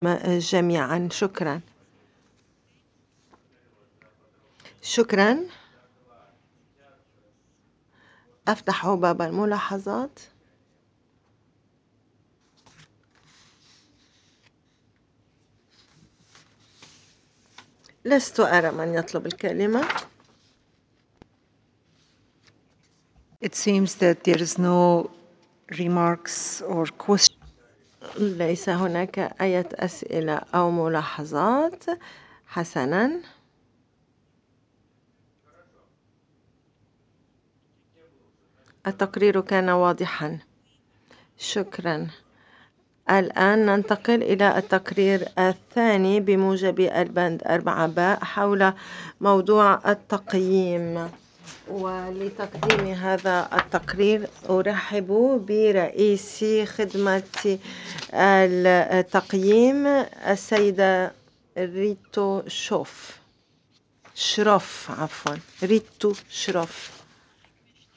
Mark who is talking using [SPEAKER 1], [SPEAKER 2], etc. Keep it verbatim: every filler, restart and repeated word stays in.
[SPEAKER 1] جميعا. شكرا. شكرا. أفتح باب الملاحظات. لست أرى من يطلب الكلمة.
[SPEAKER 2] It seems that there is no remarks or questions.
[SPEAKER 1] ليس هناك أي أسئلة أو ملاحظات. حسناً. التقرير كان واضحاً. شكراً. الآن ننتقل إلى التقرير الثاني بموجب البند أربعة باء حول موضوع التقييم. ولتقديم هذا التقرير أرحب برئيس خدمة التقييم السيدة ريتو شوف شروف عفوا ريتو شروف.